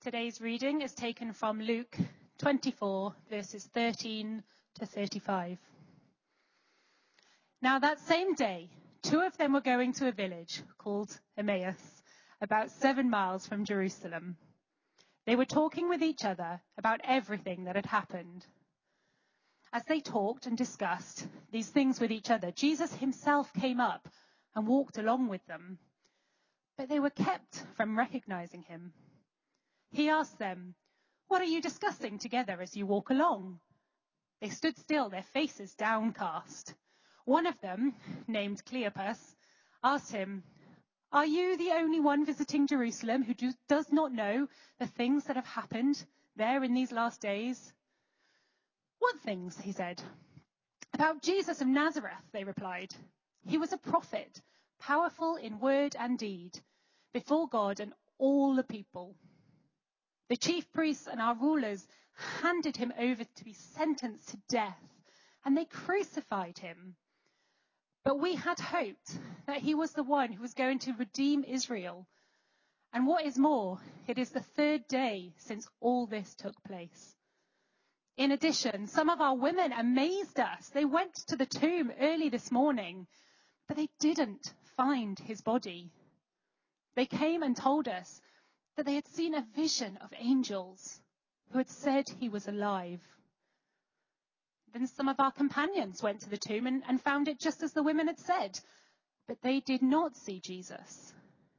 Today's reading is taken from Luke 24, verses 13 to 35. Now that same day, two of them were going to a village called Emmaus, about 7 miles from Jerusalem. They were talking with each other about everything that had happened. As they talked and discussed these things with each other, Jesus himself came up and walked along with them. But they were kept from recognizing him. He asked them, "What are you discussing together as you walk along?" They stood still, their faces downcast. One of them, named Cleopas, asked him, "Are you the only one visiting Jerusalem who does not know the things that have happened there in these last days?" "What things?" he said. "About Jesus of Nazareth," they replied. "He was a prophet, powerful in word and deed, before God and all the people. The chief priests and our rulers handed him over to be sentenced to death, and they crucified him. But we had hoped that he was the one who was going to redeem Israel. And what is more, it is the third day since all this took place. In addition, some of our women amazed us. They went to the tomb early this morning, but they didn't find his body. They came and told us that they had seen a vision of angels who had said he was alive. Then some of our companions went to the tomb and found it just as the women had said, but they did not see Jesus."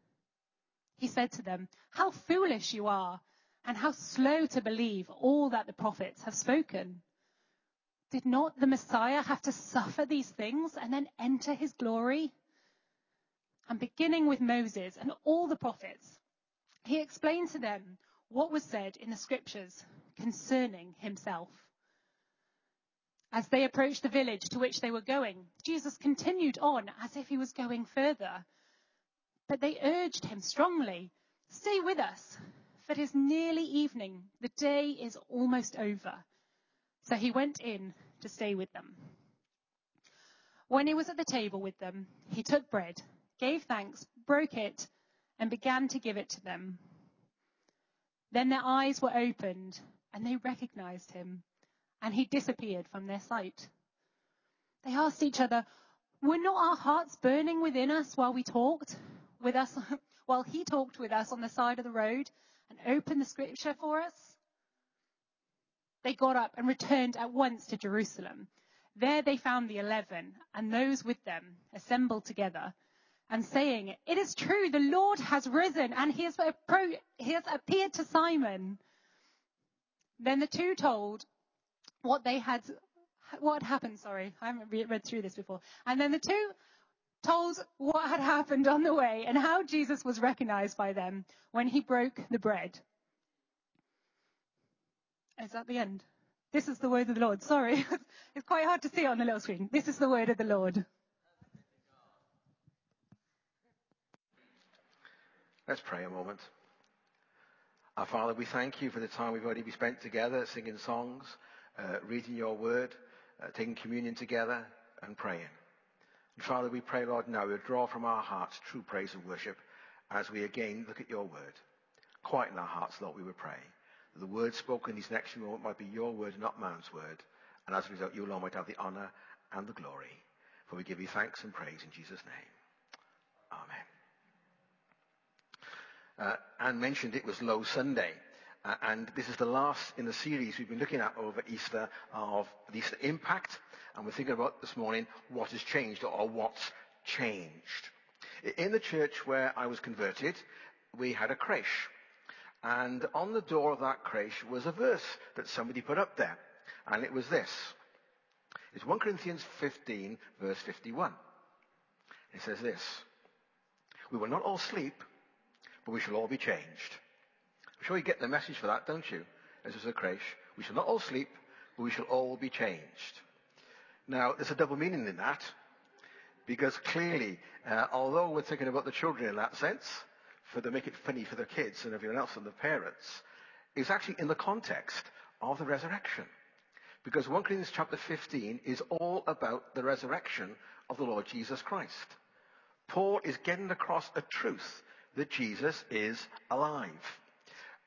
He said to them, "How foolish you are, and how slow to believe all that the prophets have spoken. Did not the Messiah have to suffer these things and then enter his glory?" And beginning with Moses and all the prophets, he explained to them what was said in the scriptures concerning himself. As they approached the village to which they were going, Jesus continued on as if he was going further. But they urged him strongly, "Stay with us, for it is nearly evening. The day is almost over." So he went in to stay with them. When he was at the table with them, he took bread, gave thanks, broke it, and began to give it to them. Then their eyes were opened, and they recognized him, and he disappeared from their sight. They asked each other, "Were not our hearts burning within us while he talked with us on the side of the road and opened the scripture for us?" They got up and returned at once to Jerusalem. There they found the 11 and those with them assembled together and saying, "It is true, the Lord has risen and he has appeared to Simon." Then the two told what had happened. Sorry, I haven't read through this before. And then the two told what had happened on the way and how Jesus was recognized by them when he broke the bread. Is that the end? This is the word of the Lord. Sorry, it's quite hard to see on the little screen. This is the word of the Lord. Let's pray a moment. Our Father, we thank you for the time we've already spent together, singing songs, reading your word, taking communion together and praying. And Father, we pray, Lord, now we'll draw from our hearts true praise and worship as we again look at your word. Quieten our hearts, Lord, we would pray. The word spoken these next few moments might be your word, not man's word. And as a result, you, Lord, might have the honour and the glory. For we give you thanks and praise in Jesus' name. Amen. Anne mentioned it was Low Sunday. And this is the last in the series we've been looking at over Easter of the Easter impact. And we're thinking about this morning what has changed or what's changed. In the church where I was converted, we had a creche. And on the door of that creche was a verse that somebody put up there. And it was this. It's 1 Corinthians 15, verse 51. It says this. "We will not all sleep, but we shall all be changed." I'm sure you get the message for that, don't you? As is a creche. We shall not all sleep, but we shall all be changed. Now, there's a double meaning in that. Because clearly, although we're thinking about the children in that sense, to make it funny for the kids and everyone else and the parents, it's actually in the context of the resurrection. Because 1 Corinthians chapter 15 is all about the resurrection of the Lord Jesus Christ. Paul is getting across a truth that Jesus is alive.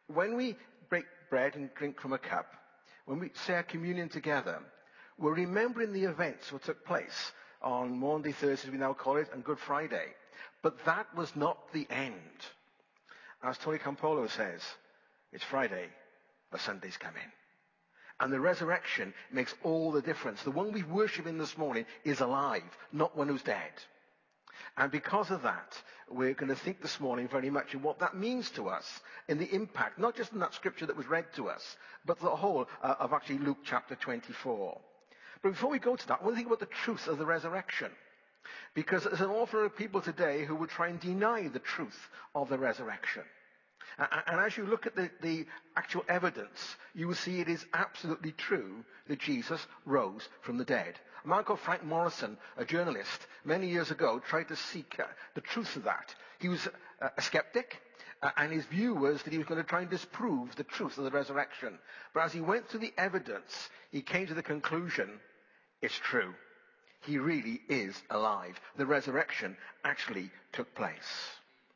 When we break bread and drink from a cup, when we say our communion together, we're remembering the events that took place on Maundy Thursday, as we now call it, and Good Friday. But that was not the end. As Tony Campolo says, it's Friday, but Sunday's coming. And the resurrection makes all the difference. The one we worship in this morning is alive, not one who's dead. And because of that, we're going to think this morning very much of what that means to us in the impact, not just in that scripture that was read to us, but the whole of actually Luke chapter 24. But before we go to that, I want to think about the truth of the resurrection. Because there's an awful lot of people today who would try and deny the truth of the resurrection. And as you look at the actual evidence, you will see it is absolutely true that Jesus rose from the dead. A man called Frank Morrison, a journalist, many years ago, tried to seek the truth of that. He was a skeptic, and his view was that he was going to try and disprove the truth of the resurrection. But as he went through the evidence, he came to the conclusion, it's true. He really is alive. The resurrection actually took place.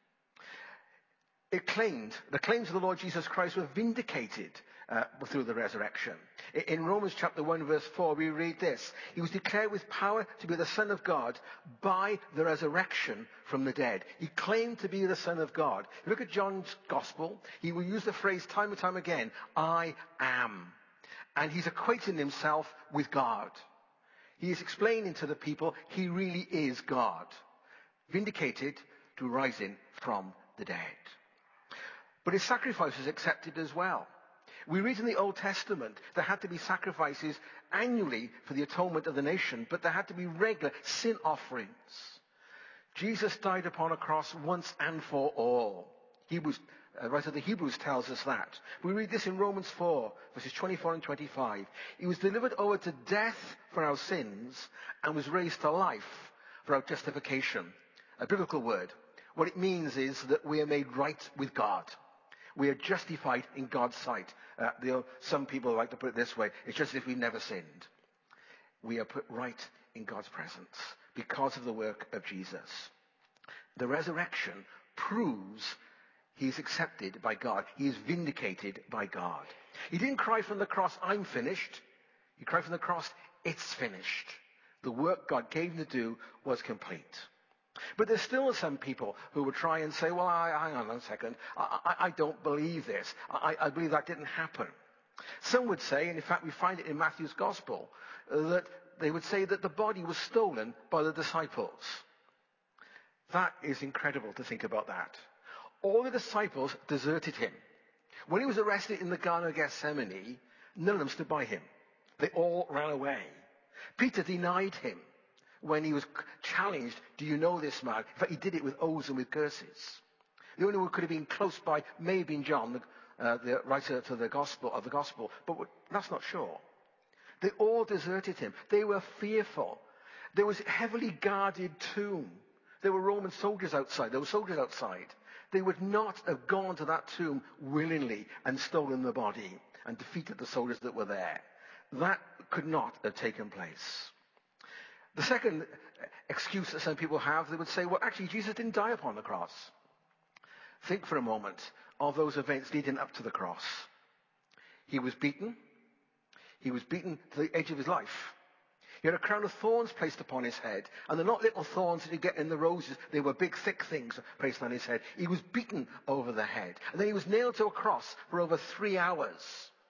The claims of the Lord Jesus Christ were vindicated through the resurrection. In Romans chapter 1 verse 4 we read this: He was declared with power to be the Son of God by the resurrection from the dead. He claimed to be the Son of God. If you look at John's Gospel, he will use the phrase time and time again, I am. And he's equating himself with God. He is explaining to the people he really is God, vindicated to rising from the dead. But his sacrifice was accepted as well. We read in the Old Testament there had to be sacrifices annually for the atonement of the nation, but there had to be regular sin offerings. Jesus died upon a cross once and for all. Writer of the Hebrews tells us that. We read this in Romans 4, verses 24 and 25. He was delivered over to death for our sins and was raised to life for our justification. A biblical word. What it means is that we are made right with God. We are justified in God's sight. Some people like to put it this way. It's just as if we've never sinned. We are put right in God's presence because of the work of Jesus. The resurrection proves he's accepted by God. He is vindicated by God. He didn't cry from the cross, I'm finished. He cried from the cross, it's finished. The work God gave him to do was complete. But there's still some people who would try and say, well, hang on a second, I don't believe this. I believe that didn't happen. Some would say, and in fact we find it in Matthew's Gospel, that they would say that the body was stolen by the disciples. That is incredible to think about that. All the disciples deserted him. When he was arrested in the Garden of Gethsemane, none of them stood by him. They all ran away. Peter denied him when he was challenged, do you know this man? In fact, he did it with oaths and with curses. The only one who could have been close by may have been John, the writer to the gospel, but that's not sure. They all deserted him. They were fearful. There was a heavily guarded tomb. There were Roman soldiers outside. There were soldiers outside. They would not have gone to that tomb willingly and stolen the body and defeated the soldiers that were there. That could not have taken place. The second excuse that some people have, they would say, well, actually, Jesus didn't die upon the cross. Think for a moment of those events leading up to the cross. He was beaten. He was beaten to the edge of his life. He had a crown of thorns placed upon his head. And they're not little thorns that you get in the roses. They were big, thick things placed on his head. He was beaten over the head. And then he was nailed to a cross for over 3 hours.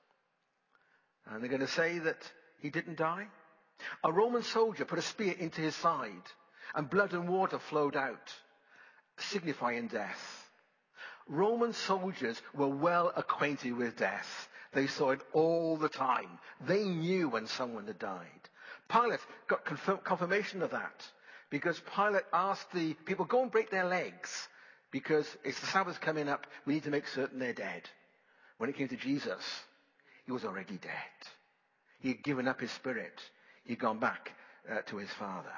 And they're going to say that he didn't die? A Roman soldier put a spear into his side, and blood and water flowed out, signifying death. Roman soldiers were well acquainted with death. They saw it all the time. They knew when someone had died. Pilate got confirmation of that, because Pilate asked the people, go and break their legs, because it's the Sabbath coming up, we need to make certain they're dead. When it came to Jesus, he was already dead. He had given up his spirit. He'd gone back to his Father.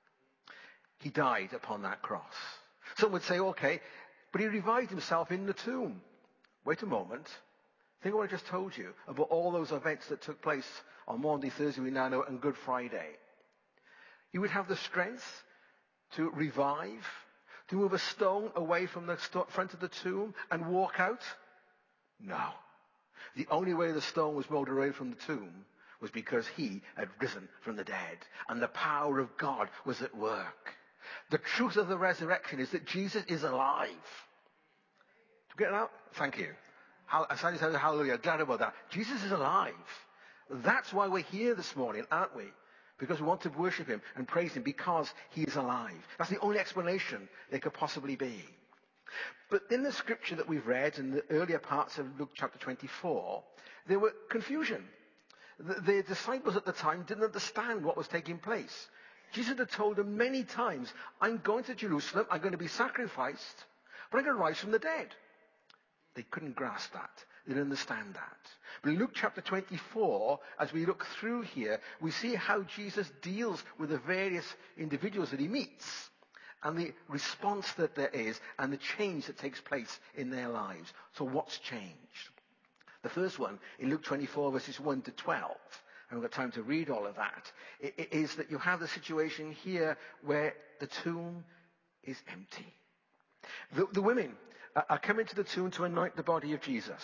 He died upon that cross. Some would say, okay, but he revived himself in the tomb. Wait a moment. Think of what I just told you about all those events that took place on Maundy Thursday, we now know, and Good Friday. He would have the strength to revive, to move a stone away from the front of the tomb and walk out. No. The only way the stone was rolled away from the tomb was because he had risen from the dead, and the power of God was at work. The truth of the resurrection is that Jesus is alive. Did you get that? Thank you. Sandy said hallelujah. Glad about that. Jesus is alive. That's why we're here this morning, aren't we? Because we want to worship him and praise him because he is alive. That's the only explanation there could possibly be. But in the scripture that we've read in the earlier parts of Luke chapter 24, there were confusion. The disciples at the time didn't understand what was taking place. Jesus had told them many times, I'm going to Jerusalem, I'm going to be sacrificed, but I'm going to rise from the dead. They couldn't grasp that. They didn't understand that. But in Luke chapter 24, as we look through here, we see how Jesus deals with the various individuals that he meets and the response that there is and the change that takes place in their lives. So what's changed? The first one, in Luke 24, verses 1 to 12, I haven't got time to read all of that, it is that you have the situation here where the tomb is empty. The women are coming to the tomb to anoint the body of Jesus.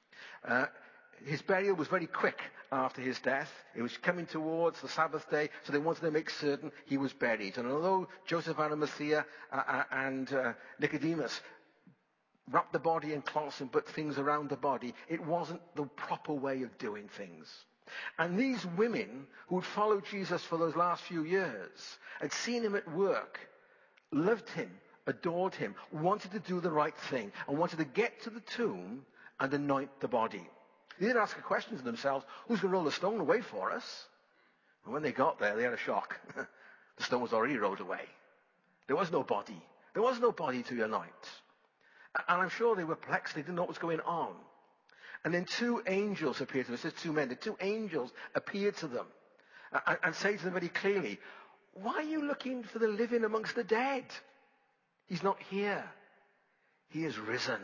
His burial was very quick after his death. It was coming towards the Sabbath day, so they wanted to make certain he was buried. And although Joseph of Arimathea and Nicodemus wrapped the body in cloths and put things around the body, it wasn't the proper way of doing things. And these women who had followed Jesus for those last few years had seen him at work, loved him, adored him, wanted to do the right thing, and wanted to get to the tomb and anoint the body. They did ask a question to themselves, who's going to roll the stone away for us? And when they got there, they had a shock. The stone was already rolled away. There was no body. There was no body to anoint. And I'm sure they were perplexed. They didn't know what was going on. And then two angels appeared to them. It says two men. The two angels appeared to them and say to them very clearly, why are you looking for the living amongst the dead? He's not here. He is risen.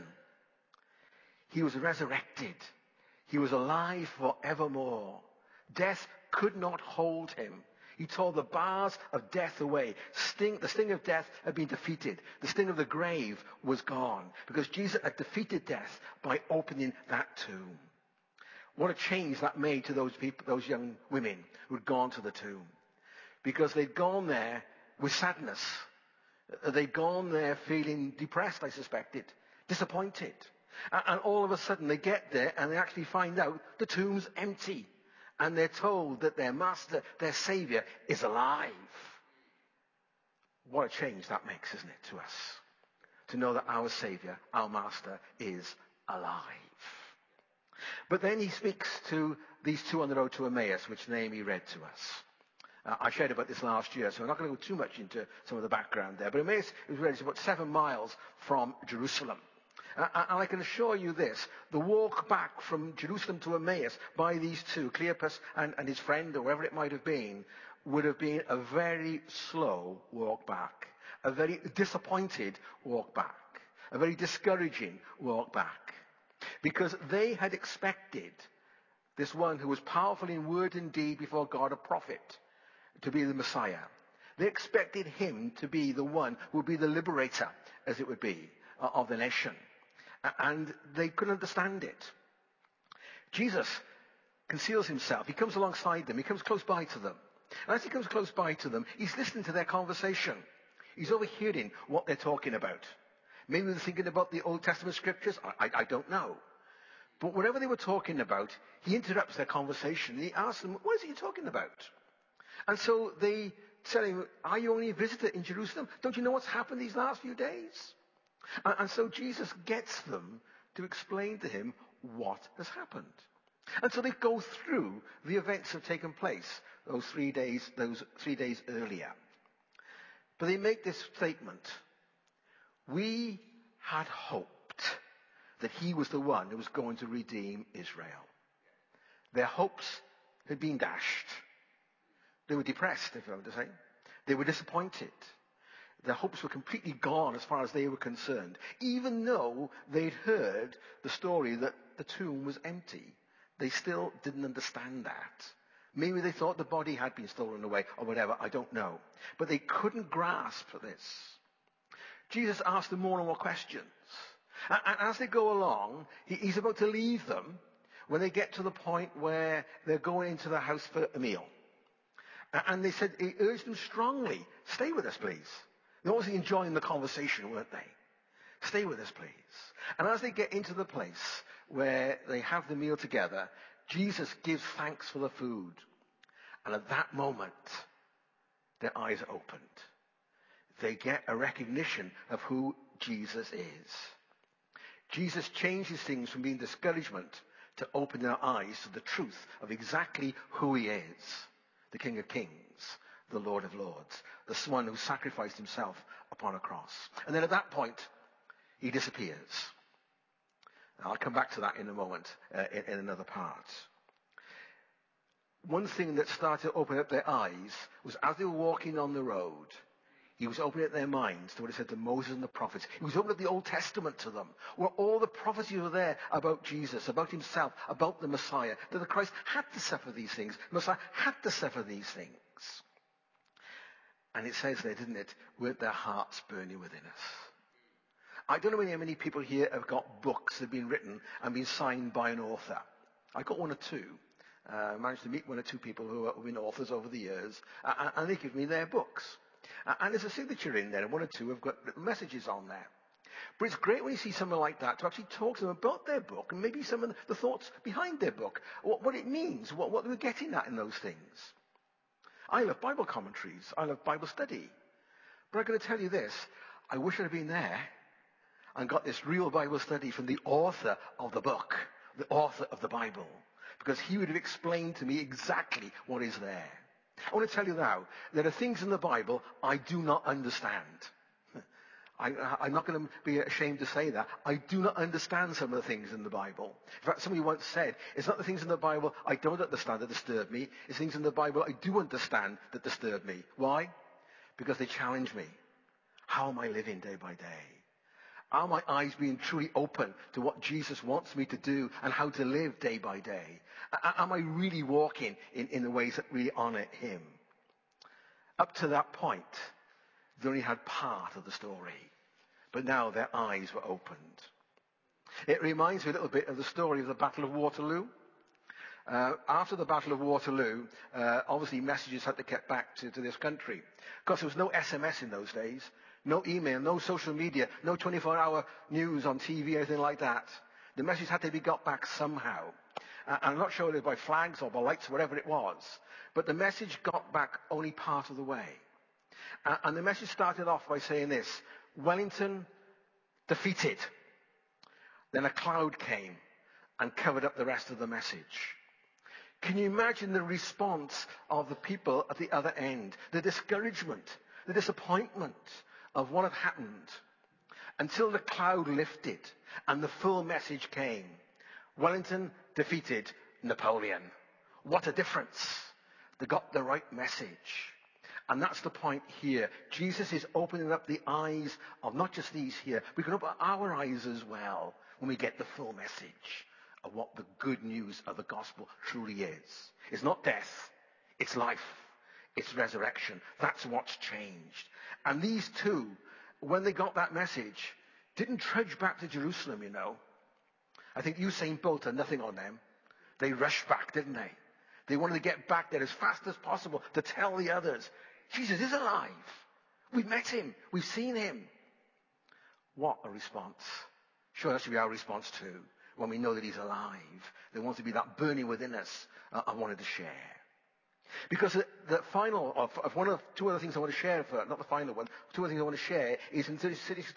He was resurrected. He was alive forevermore. Death could not hold him. He tore the bars of death away. The sting of death had been defeated. The sting of the grave was gone because Jesus had defeated death by opening that tomb. What a change that made to those people, those young women who had gone to the tomb. Because they'd gone there with sadness. They'd gone there feeling depressed, I suspected, disappointed. And all of a sudden they get there and they actually find out the tomb's empty. And they're told that their master, their savior, is alive. What a change that makes, isn't it, to us? To know that our savior, our master, is alive. But then he speaks to these two on the road to Emmaus, which Naomi read to us. I shared about this last year, so I'm not going to go too much into some of the background there. But Emmaus is about 7 miles from Jerusalem. And I can assure you this, the walk back from Jerusalem to Emmaus by these two, Cleopas and his friend, or whoever it might have been, would have been a very slow walk back, a very disappointed walk back, a very discouraging walk back. Because they had expected this one who was powerful in word and deed before God, a prophet, to be the Messiah. They expected him to be the one who would be the liberator, as it would be, of the nation. And they couldn't understand it. Jesus conceals himself. He comes alongside them. He comes close by to them. And as he comes close by to them, he's listening to their conversation. He's overhearing what they're talking about. Maybe they're thinking about the Old Testament scriptures. I don't know. But whatever they were talking about, he interrupts their conversation. And he asks them, what is it you're talking about? And so they tell him, are you only a visitor in Jerusalem? Don't you know what's happened these last few days? And so Jesus gets them to explain to him what has happened. And so they go through the events that have taken place those 3 days earlier. But they make this statement. We had hoped that he was the one who was going to redeem Israel. Their hopes had been dashed. They were depressed, if I were to say. They were disappointed. Their hopes were completely gone as far as they were concerned, even though they'd heard the story that the tomb was empty. They still didn't understand that. Maybe they thought the body had been stolen away or whatever, I don't know. But they couldn't grasp this. Jesus asked them more and more questions. And as they go along, he's about to leave them when they get to the point where they're going into the house for a meal. And he urged them strongly, stay with us, please. They're obviously enjoying the conversation, weren't they? Stay with us, please. And as they get into the place where they have the meal together, Jesus gives thanks for the food. And at that moment, their eyes are opened. They get a recognition of who Jesus is. Jesus changes things from being discouragement to open their eyes to the truth of exactly who he is. The King of Kings, the Lord of Lords, the one who sacrificed himself upon a cross. And then at that point, he disappears. I'll come back to that in a moment, in another part. One thing that started to open up their eyes was as they were walking on the road, he was opening up their minds to what he said to Moses and the prophets. He was opening up the Old Testament to them, where all the prophecies were there about Jesus, about himself, about the Messiah, that the Christ had to suffer these things. The Messiah had to suffer these things. And it says there, didn't it, weren't their hearts burning within us? I don't know how many people here have got books that have been written and been signed by an author. I got one or two. I managed to meet one or two people who have been authors over the years, and they give me their books. And there's a signature in there, and one or two have got little messages on there. But it's great when you see someone like that to actually talk to them about their book and maybe some of the thoughts behind their book, what it means, what they were getting at in those things. I love Bible commentaries. I love Bible study. But I'm going to tell you this. I wish I'd have been there and got this real Bible study from the author of the book, the author of the Bible, because he would have explained to me exactly what is there. I want to tell you now, there are things in the Bible I do not understand. I'm not going to be ashamed to say that. I do not understand some of the things in the Bible. In fact, somebody once said, it's not the things in the Bible I don't understand that disturb me. It's things in the Bible I do understand that disturb me. Why? Because they challenge me. How am I living day by day? Are my eyes being truly open to what Jesus wants me to do and how to live day by day? Am I really walking in the ways that really honor him? Up to that point, they only had part of the story. But now their eyes were opened. It reminds me a little bit of the story of the Battle of Waterloo. After the Battle of Waterloo, obviously messages had to get back to this country. Because there was no SMS in those days. No email, no social media, no 24-hour news on TV, anything like that. The message had to be got back somehow. And I'm not sure whether by flags or by lights, whatever it was. But the message got back only part of the way. And the message started off by saying this: Wellington defeated. Then a cloud came and covered up the rest of the message. Can you imagine the response of the people at the other end? The discouragement, the disappointment of what had happened, until the cloud lifted and the full message came. Wellington defeated Napoleon. What a difference. They got the right message. And that's the point here. Jesus is opening up the eyes of not just these here. We can open our eyes as well when we get the full message of what the good news of the gospel truly is. It's not death. It's life. It's resurrection. That's what's changed. And these two, when they got that message, didn't trudge back to Jerusalem, you know. I think Usain Bolt had nothing on them. They rushed back, didn't they? They wanted to get back there as fast as possible to tell the others, Jesus is alive. We've met him. We've seen him. What a response. Sure, that should be our response too. When we know that he's alive, there wants to be that burning within us. I wanted to share. Because the final of one of two other things I want to share, not the final one, two other things I want to share is in verses 36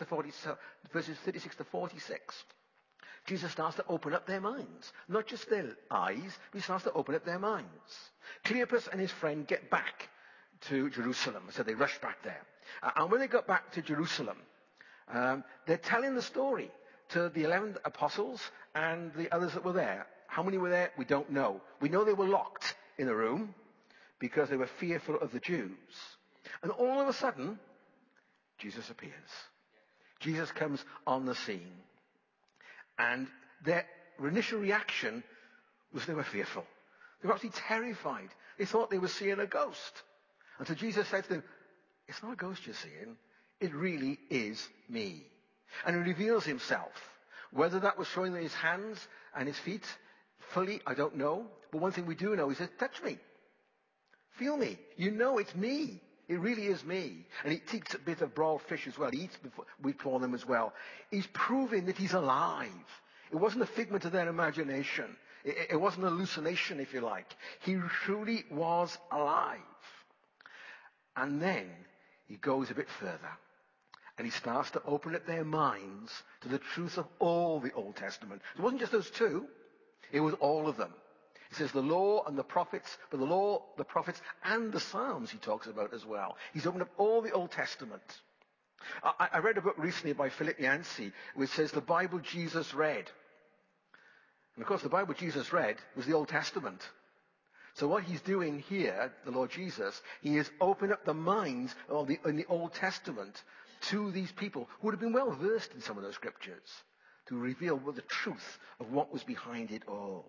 to 46. Jesus starts to open up their minds. Not just their eyes, but he starts to open up their minds. Cleopas and his friend get back to Jerusalem. So they rush back there. And when they got back to Jerusalem, they're telling the story to the 11 apostles and the others that were there. How many were there? We don't know. We know they were locked in a room because they were fearful of the Jews. And all of a sudden, Jesus appears. Jesus comes on the scene. And their initial reaction was they were fearful. They were actually terrified. They thought they were seeing a ghost. And so Jesus said to them, it's not a ghost you're seeing. It really is me. And he reveals himself. Whether that was showing his hands and his feet fully, I don't know. But one thing we do know, he says, touch me. Feel me. You know it's me. It really is me. And he takes a bit of broiled fish as well. He eats before them as well. He's proving that he's alive. It wasn't a figment of their imagination. It wasn't an hallucination, if you like. He truly was alive. And then he goes a bit further. And he starts to open up their minds to the truth of all the Old Testament. It wasn't just those two. It was all of them. He says the law and the prophets, but the law, the prophets, and the Psalms he talks about as well. He's opened up all the Old Testament. I read a book recently by Philip Yancey, which says the Bible Jesus read. And of course, the Bible Jesus read was the Old Testament. So what he's doing here, the Lord Jesus, he is opening up the minds in the Old Testament to these people who would have been well versed in some of those scriptures to reveal the truth of what was behind it all.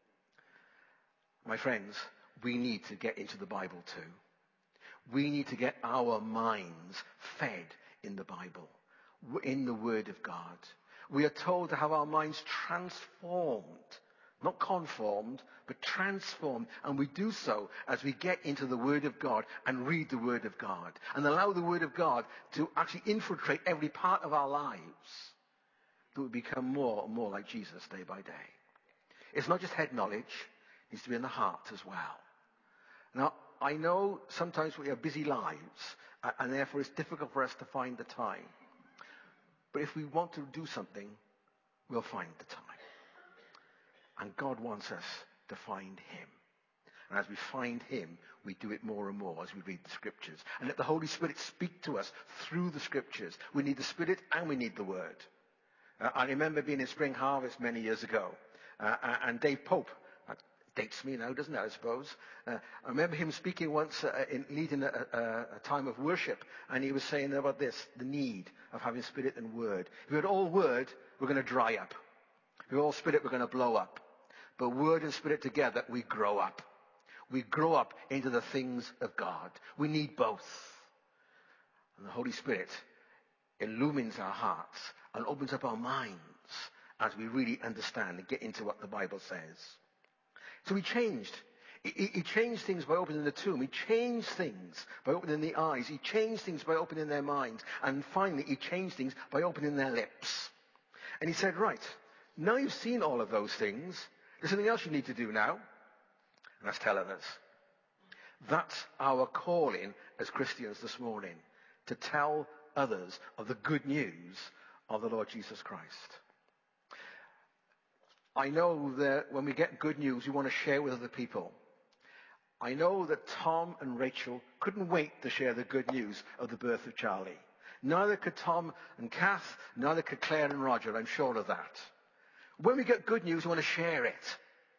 My friends, we need to get into the Bible too. We need to get our minds fed in the Bible, in the Word of God. We are told to have our minds transformed, not conformed, but transformed. And we do so as we get into the Word of God and read the Word of God and allow the Word of God to actually infiltrate every part of our lives, that we become more and more like Jesus day by day. It's not just head knowledge. It needs to be in the heart as well. Now, I know sometimes we have busy lives, and therefore it's difficult for us to find the time. But if we want to do something, we'll find the time. And God wants us to find him. And as we find him, we do it more and more as we read the scriptures. And let the Holy Spirit speak to us through the scriptures. We need the Spirit and we need the Word. I remember being in Spring Harvest many years ago, and Dave Pope, that dates me now, doesn't it, I suppose? I remember him speaking once in leading a time of worship, and he was saying about this, the need of having Spirit and Word. If we had all Word, we're going to dry up. If we had all Spirit, we're going to blow up. But Word and Spirit together, we grow up. We grow up into the things of God. We need both. And the Holy Spirit illumines our hearts and opens up our minds as we really understand and get into what the Bible says. So he changed. He changed things by opening the tomb. He changed things by opening the eyes. He changed things by opening their minds. And finally, he changed things by opening their lips. And he said, right, now you've seen all of those things, there's something else you need to do now. And that's tell others. That's our calling as Christians this morning, to tell others of the good news of the Lord Jesus Christ. I know that when we get good news, we want to share with other people. I know that Tom and Rachel couldn't wait to share the good news of the birth of Charlie. Neither could Tom and Kath, neither could Claire and Roger, I'm sure of that. When we get good news, we want to share it.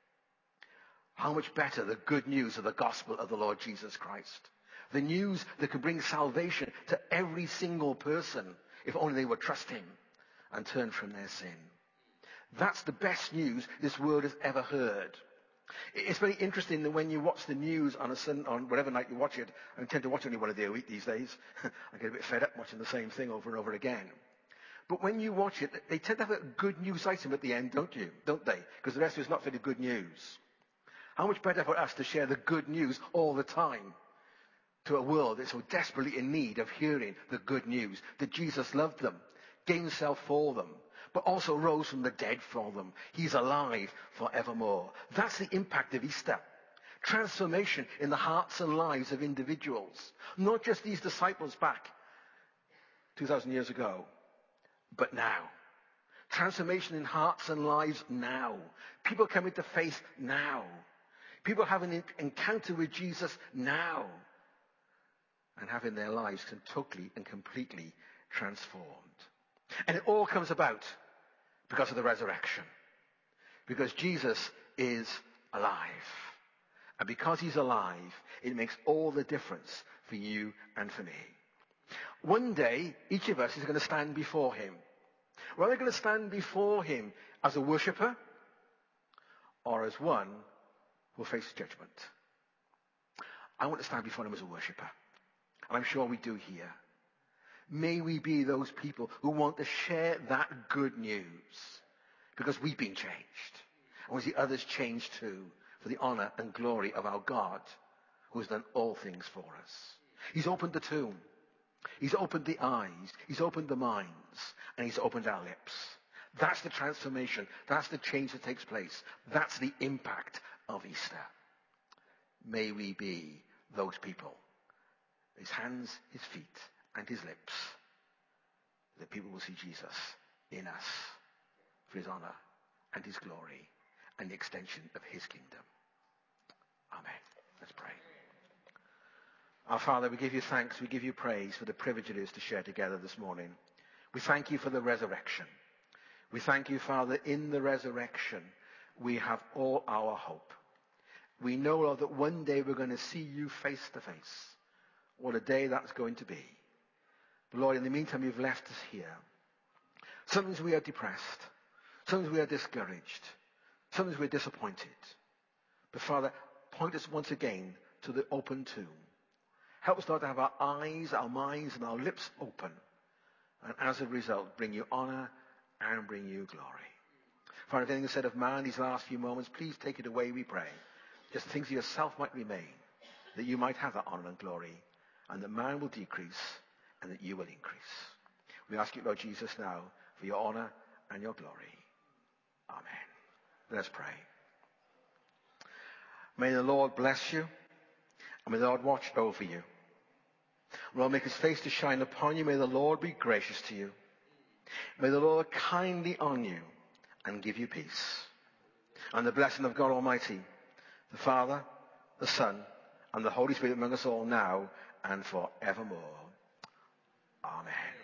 How much better the good news of the gospel of the Lord Jesus Christ. The news that could bring salvation to every single person if only they would trust him and turn from their sin. That's the best news this world has ever heard. It's very interesting that when you watch the news on whatever night you watch it, I tend to watch only one a day a week these days. I get a bit fed up watching the same thing over and over again. But when you watch it, they tend to have a good news item at the end, don't they? Because the rest of it's not very good news. How much better for us to share the good news all the time to a world that's so desperately in need of hearing the good news that Jesus loved them, gave himself for them, but also rose from the dead for them. He's alive forevermore. That's the impact of Easter. Transformation in the hearts and lives of individuals. Not just these disciples back 2,000 years ago, but now. Transformation in hearts and lives now. People coming to faith now. People having an encounter with Jesus now. And having their lives totally and completely transformed. And it all comes about because of the resurrection. Because Jesus is alive. And because he's alive, it makes all the difference for you and for me. One day, each of us is going to stand before him. We're either going to stand before him as a worshipper or as one who will face judgment. I want to stand before him as a worshipper. And I'm sure we do here. May we be those people who want to share that good news because we've been changed. And we see others changed too, for the honor and glory of our God, who has done all things for us. He's opened the tomb. He's opened the eyes. He's opened the minds. And he's opened our lips. That's the transformation. That's the change that takes place. That's the impact of Easter. May we be those people. His hands, his feet, and his lips. That people will see Jesus in us for his honor and his glory and the extension of his kingdom. Amen. Let's pray. Our Father, we give you thanks, we give you praise for the privilege it is to share together this morning. We thank you for the resurrection. We thank you, Father, in the resurrection we have all our hope. We know, Lord, that one day we're going to see you face to face. What a day that's going to be. But Lord, in the meantime, you've left us here. Sometimes we are depressed. Sometimes we are discouraged. Sometimes we're disappointed. But Father, point us once again to the open tomb. Help us, Lord, to have our eyes, our minds, and our lips open. And as a result, bring you honor and bring you glory. Father, if anything is said of man these last few moments, please take it away, we pray. Just things of yourself might remain, that you might have that honor and glory, and that man will decrease, and that you will increase. We ask you, Lord Jesus, now for your honor and your glory. Amen. Let's pray. May the Lord bless you, and may the Lord watch over you. Lord, make his face to shine upon you. May the Lord be gracious to you. May the Lord look kindly on you and give you peace. And the blessing of God Almighty, the Father, the Son, and the Holy Spirit among us all now and forevermore. Amen.